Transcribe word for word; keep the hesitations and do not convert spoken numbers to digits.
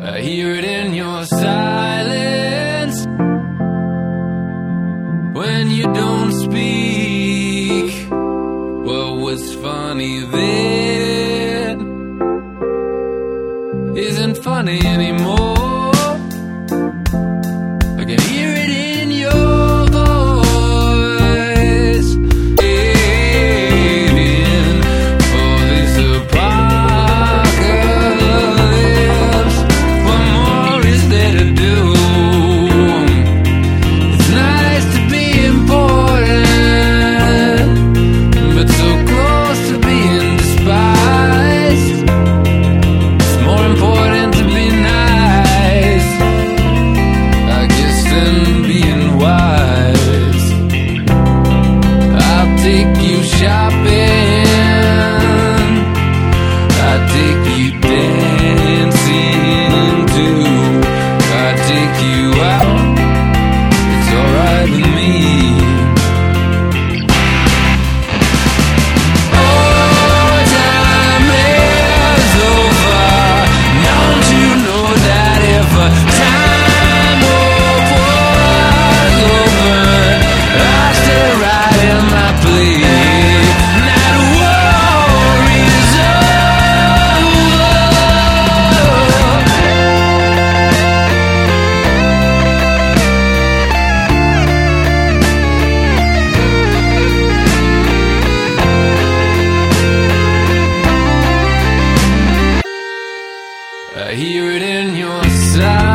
I hear it in your silence when you don't speak. What was funny then isn't funny anymore. I can hear it in your voice, waiting for this apocalypse. What more is there to do? It's nice to be important, but so close to being despised. It's more important to be nice, I guess, than being wise. I'll take you shopping, I'll take you dancing too, I'll take you out, it's alright with me. Oh, time is over. Don't you know that if a time was open, I'd stay right in my place. Now the war is I hear it in your silence